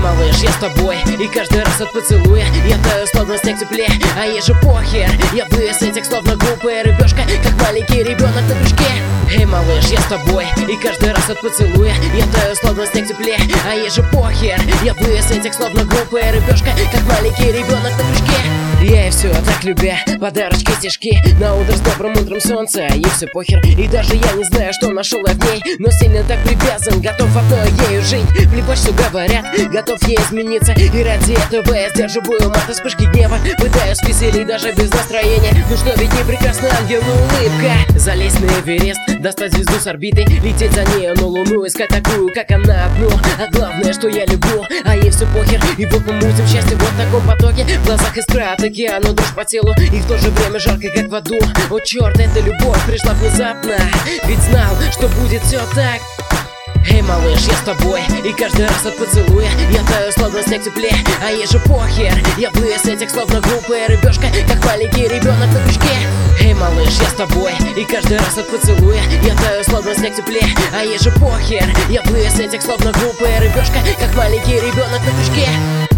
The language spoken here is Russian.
малыш, я с тобой, и каждый раз от поцелуя я таю, словно снег в тепле, а ей же похер. Я вывез этих слов на глупая рыбешка, как маленький ребенок на крючке. Эй, малыш, я с тобой, и каждый раз от поцелуя я таю, словно снег в тепле, а ей же похер. Я вывез этих слов на глупая рыбешка, как маленький ребенок на крючке. Я и все так любя, подарочки, стишки на утро с добрым утром солнца. Ей все похер, и даже я не знаю, что нашел я в ней, но сильно так привязан, готов одной ею жить. Плевать, что говорят, готов ей измениться, и ради этого я сдерживаю мат и вспышки гнева. Пытаюсь веселить даже без настроения, ну что ведь не прекрасная ангелу улыбка. Залезть на Эверест, достать звезду с орбиты, лететь за нею на Луну, искать такую, как она одну. А главное, что я люблю, а ей все похер. И вот мы мутим счастье вот в таком потоке, в глазах искра от океана, дрожь по телу, и в то же время жарко, как в аду. О черт, эта любовь пришла внезапно, ведь знал, что будет все так. Эй, малыш, я с тобой, и каждый раз от поцелуя я таю, словно снег в тепле, а ей же похер. Я вывез этих словно глупая рыбешка, как маленький ребенок на крючке. Эй, малыш, я с тобой, и каждый раз от поцелуя я таю, словно снег в тепле, а ей же похер. Я вывез этих словно глупая рыбешка, как маленький ребенок на крючке.